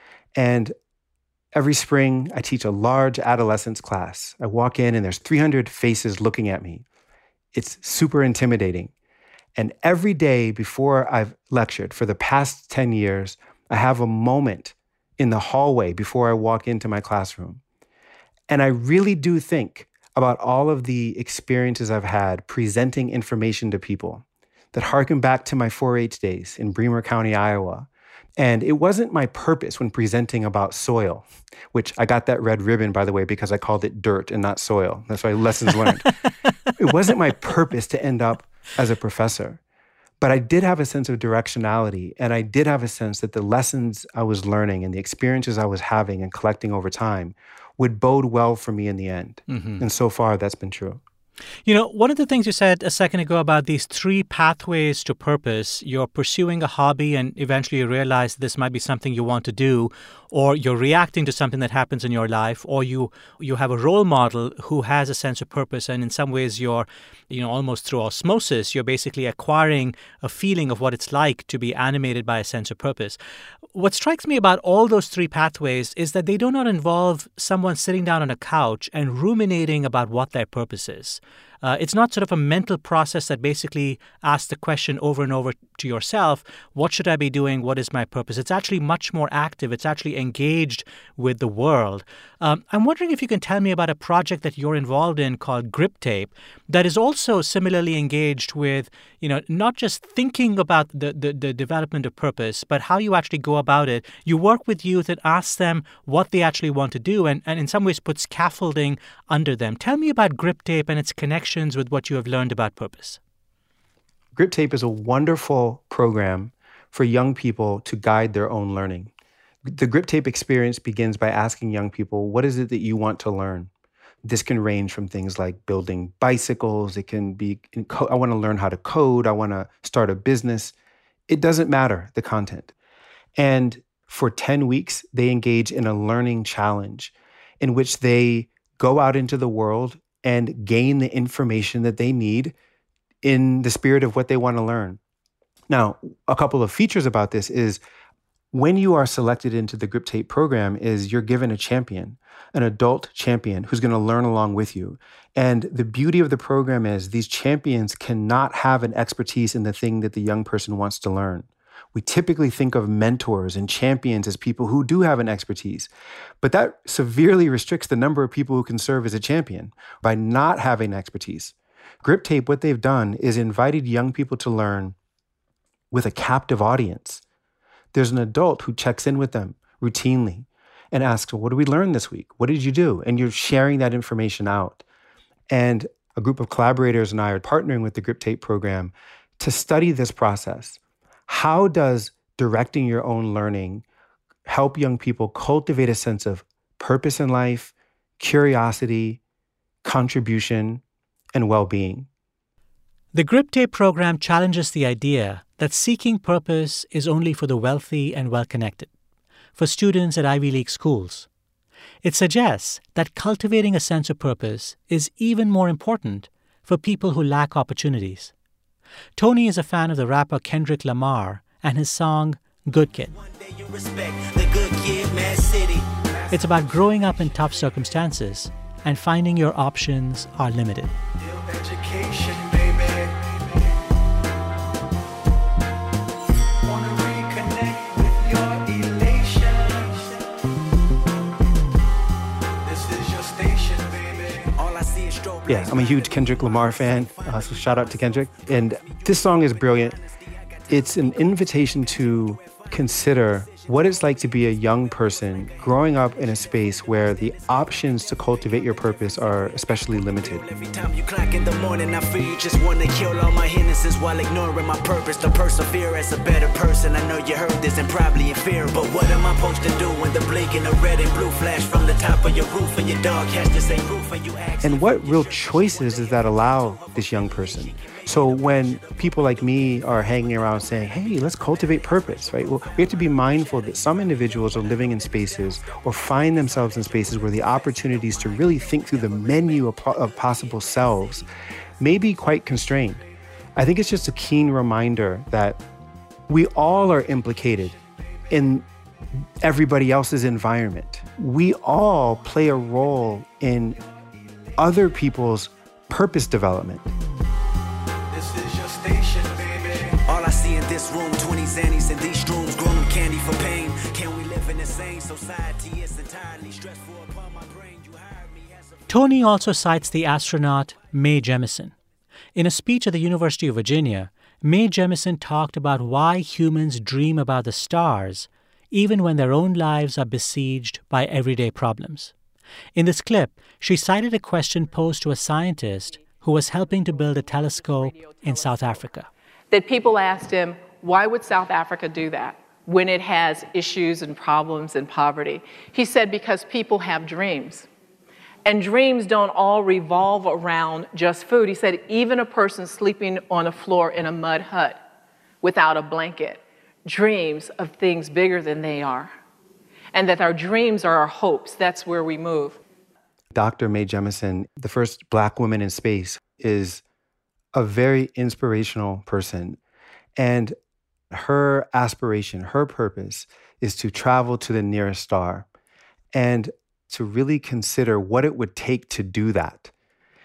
And every spring, I teach a large adolescence class. I walk in and there's 300 faces looking at me. It's super intimidating. And every day before I've lectured for the past 10 years, I have a moment in the hallway before I walk into my classroom. And I really do think about all of the experiences I've had presenting information to people that harken back to my 4-H days in Bremer County, Iowa. And it wasn't my purpose when presenting about soil, which I got that red ribbon, by the way, because I called it dirt and not soil. That's why lessons learned. It wasn't my purpose to end up as a professor. But I did have a sense of directionality, and I did have a sense that the lessons I was learning and the experiences I was having and collecting over time would bode well for me in the end. Mm-hmm. And so far, that's been true. You know, one of the things you said a second ago about these 3 pathways to purpose, you're pursuing a hobby and eventually you realize this might be something you want to do, or you're reacting to something that happens in your life, or you have a role model who has a sense of purpose, and in some ways you're, almost through osmosis, you're basically acquiring a feeling of what it's like to be animated by a sense of purpose. What strikes me about all those 3 pathways is that they do not involve someone sitting down on a couch and ruminating about what their purpose is. It's not sort of a mental process that basically asks the question over and over to yourself, what should I be doing? What is my purpose? It's actually much more active. It's actually engaged with the world. I'm wondering if you can tell me about a project that you're involved in called Grip Tape that is also similarly engaged with, not just thinking about the development of purpose, but how you actually go about it. You work with youth and ask them what they actually want to do and in some ways put scaffolding under them. Tell me about Grip Tape and its connections with what you have learned about purpose. Grip Tape is a wonderful program for young people to guide their own learning. The Grip Tape experience begins by asking young people, what is it that you want to learn? This can range from things like building bicycles. It can be, I want to learn how to code. I want to start a business. It doesn't matter, the content. And for 10 weeks, they engage in a learning challenge in which they go out into the world and gain the information that they need in the spirit of what they want to learn. Now, a couple of features about this is when you are selected into the Grip Tape program is you're given a champion, an adult champion who's going to learn along with you. And the beauty of the program is these champions cannot have an expertise in the thing that the young person wants to learn. We typically think of mentors and champions as people who do have an expertise, but that severely restricts the number of people who can serve as a champion by not having expertise. Grip Tape, what they've done is invited young people to learn with a captive audience. There's an adult who checks in with them routinely and asks, well, what did we learn this week? What did you do? And you're sharing that information out. And a group of collaborators and I are partnering with the Grip Tape program to study this process. How does directing your own learning help young people cultivate a sense of purpose in life, curiosity, contribution, and well-being? The Grip Tape program challenges the idea that seeking purpose is only for the wealthy and well-connected, for students at Ivy League schools. It suggests that cultivating a sense of purpose is even more important for people who lack opportunities. Tony is a fan of the rapper Kendrick Lamar and his song, Good Kid. It's about growing up in tough circumstances and finding your options are limited. Yeah, I'm a huge Kendrick Lamar fan, so shout out to Kendrick. And this song is brilliant. It's an invitation to consider what it's like to be a young person growing up in a space where the options to cultivate your purpose are especially limited. Every time you clock in the morning, I fear you just want to kill all my hindrances while ignoring my purpose to persevere as a better person. I know you heard this and probably in fear, but what am I supposed to do when the blinking of red and blue flash from the top of your roof and your dog has the same roof and you ask? And what real choices does that allow this young person? So when people like me are hanging around saying, hey, let's cultivate purpose, right? Well, we have to be mindful that some individuals are living in spaces or find themselves in spaces where the opportunities to really think through the menu of possible selves may be quite constrained. I think it's just a keen reminder that we all are implicated in everybody else's environment. We all play a role in other people's purpose development. All I see in this room, 20 Xannies in these rooms, grown candy for pain. Can we live in the same society? It's entirely stressful upon my brain. You hired me as a... Tony also cites the astronaut Mae Jemison. In a speech at the University of Virginia, Mae Jemison talked about why humans dream about the stars, even when their own lives are besieged by everyday problems. In this clip, she cited a question posed to a scientist who was helping to build a telescope in South Africa. That people asked him, why would South Africa do that when it has issues and problems and poverty? He said, because people have dreams. And dreams don't all revolve around just food. He said, even a person sleeping on a floor in a mud hut without a blanket dreams of things bigger than they are. And that our dreams are our hopes. That's where we move. Dr. Mae Jemison, the first Black woman in space, is a very inspirational person. And her aspiration, her purpose is to travel to the nearest star and to really consider what it would take to do that.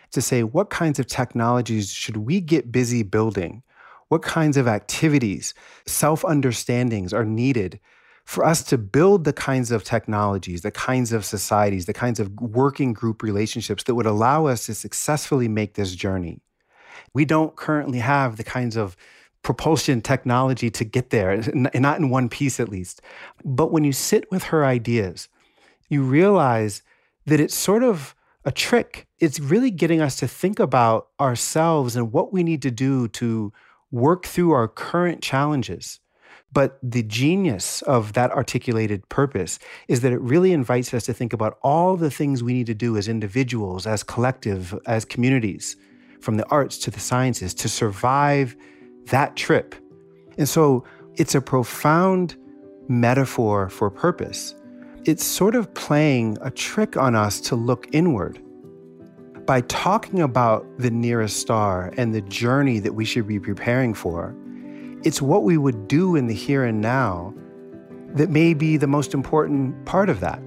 to say, what kinds of technologies should we get busy building? What kinds of activities, self-understandings are needed for us to build the kinds of technologies, the kinds of societies, the kinds of working group relationships that would allow us to successfully make this journey? We don't currently have the kinds of propulsion technology to get there, and not in one piece at least. But when you sit with her ideas, you realize that it's sort of a trick. It's really getting us to think about ourselves and what we need to do to work through our current challenges. But the genius of that articulated purpose is that it really invites us to think about all the things we need to do as individuals, as collective, as communities, from the arts to the sciences, to survive that trip. And so it's a profound metaphor for purpose. It's sort of playing a trick on us to look inward. By talking about the nearest star and the journey that we should be preparing for, it's what we would do in the here and now that may be the most important part of that.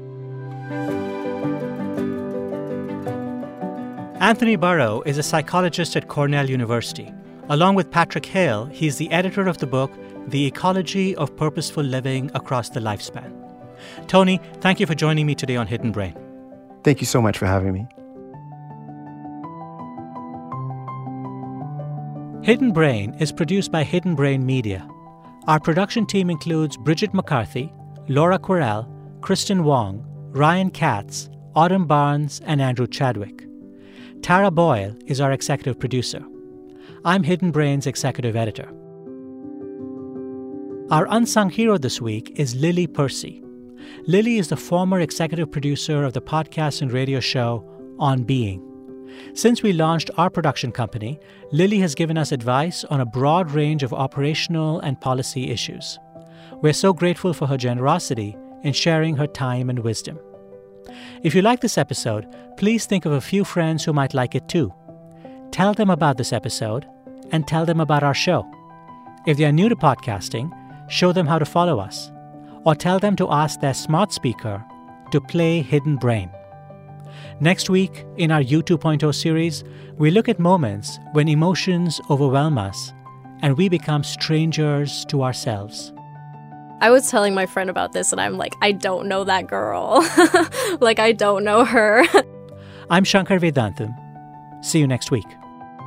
Anthony Burrow is a psychologist at Cornell University. Along with Patrick Hale, he's the editor of the book, The Ecology of Purposeful Living Across the Lifespan. Tony, thank you for joining me today on Hidden Brain. Thank you so much for having me. Hidden Brain is produced by Hidden Brain Media. Our production team includes Bridget McCarthy, Laura Quirrell, Kristen Wong, Ryan Katz, Autumn Barnes, and Andrew Chadwick. Tara Boyle is our executive producer. I'm Hidden Brain's executive editor. Our unsung hero this week is Lily Percy. Lily is the former executive producer of the podcast and radio show On Being. Since we launched our production company, Lily has given us advice on a broad range of operational and policy issues. We're so grateful for her generosity in sharing her time and wisdom. If you like this episode, please think of a few friends who might like it too. Tell them about this episode and tell them about our show. If they are new to podcasting, show them how to follow us, or tell them to ask their smart speaker to play Hidden Brain. Next week, in our You 2.0 series, we look at moments when emotions overwhelm us and we become strangers to ourselves. I was telling my friend about this and I'm like, I don't know that girl. Like, I don't know her. I'm Shankar Vedantam. See you next week.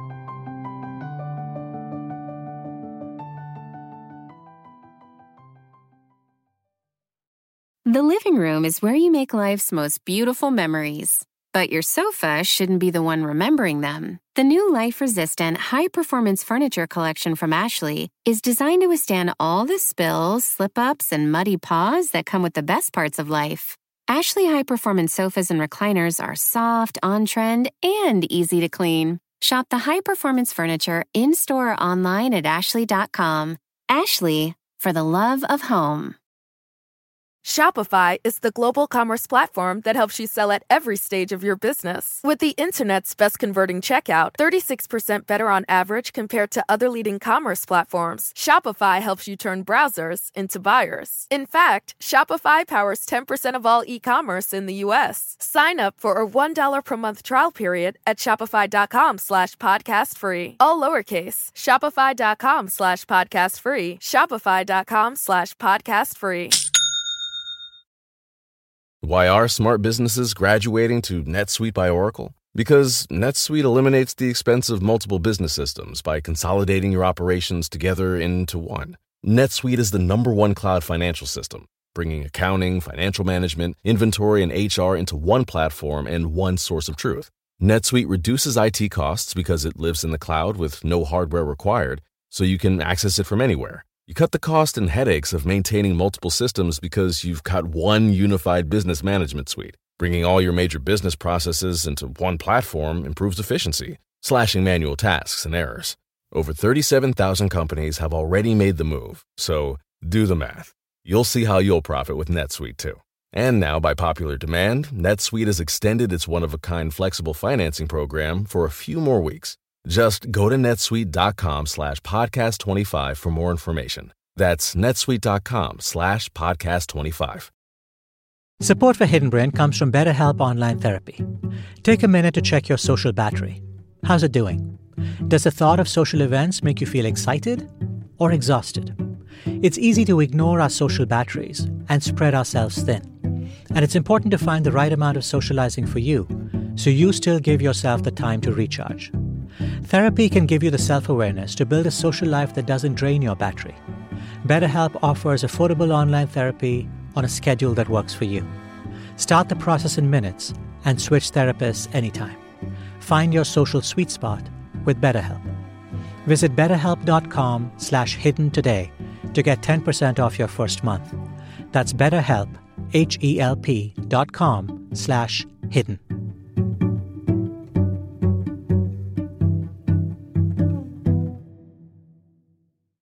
The living room is where you make life's most beautiful memories. But your sofa shouldn't be the one remembering them. The new life-resistant, high-performance furniture collection from Ashley is designed to withstand all the spills, slip-ups, and muddy paws that come with the best parts of life. Ashley high-performance sofas and recliners are soft, on-trend, and easy to clean. Shop the high-performance furniture in-store or online at ashley.com. Ashley, for the love of home. Shopify is the global commerce platform that helps you sell at every stage of your business. With the internet's best converting checkout, 36% better on average compared to other leading commerce platforms, Shopify helps you turn browsers into buyers. In fact, Shopify powers 10% of all e-commerce in the U.S. Sign up for a $1 per month trial period at shopify.com/podcastfree. All lowercase, shopify.com/podcastfree, shopify.com/podcastfree. Why are smart businesses graduating to NetSuite by Oracle? Because NetSuite eliminates the expense of multiple business systems by consolidating your operations together into one. NetSuite is the #1 cloud financial system, bringing accounting, financial management, inventory, and HR into one platform and one source of truth. NetSuite reduces IT costs because it lives in the cloud with no hardware required, so you can access it from anywhere. You cut the cost and headaches of maintaining multiple systems because you've got one unified business management suite. Bringing all your major business processes into one platform improves efficiency, slashing manual tasks and errors. Over 37,000 companies have already made the move, so do the math. You'll see how you'll profit with NetSuite too. And now, by popular demand, NetSuite has extended its one-of-a-kind flexible financing program for a few more weeks. Just go to netsuite.com/podcast25 for more information. That's netsuite.com/podcast25. Support for Hidden Brain comes from BetterHelp Online Therapy. Take a minute to check your social battery. How's it doing? Does the thought of social events make you feel excited or exhausted? It's easy to ignore our social batteries and spread ourselves thin. And it's important to find the right amount of socializing for you, so you still give yourself the time to recharge. Therapy can give you the self-awareness to build a social life that doesn't drain your battery. BetterHelp offers affordable online therapy on a schedule that works for you. Start the process in minutes and switch therapists anytime. Find your social sweet spot with BetterHelp. Visit betterhelp.com/hidden today to get 10% off your first month. That's BetterHelp, HELP.com/hidden.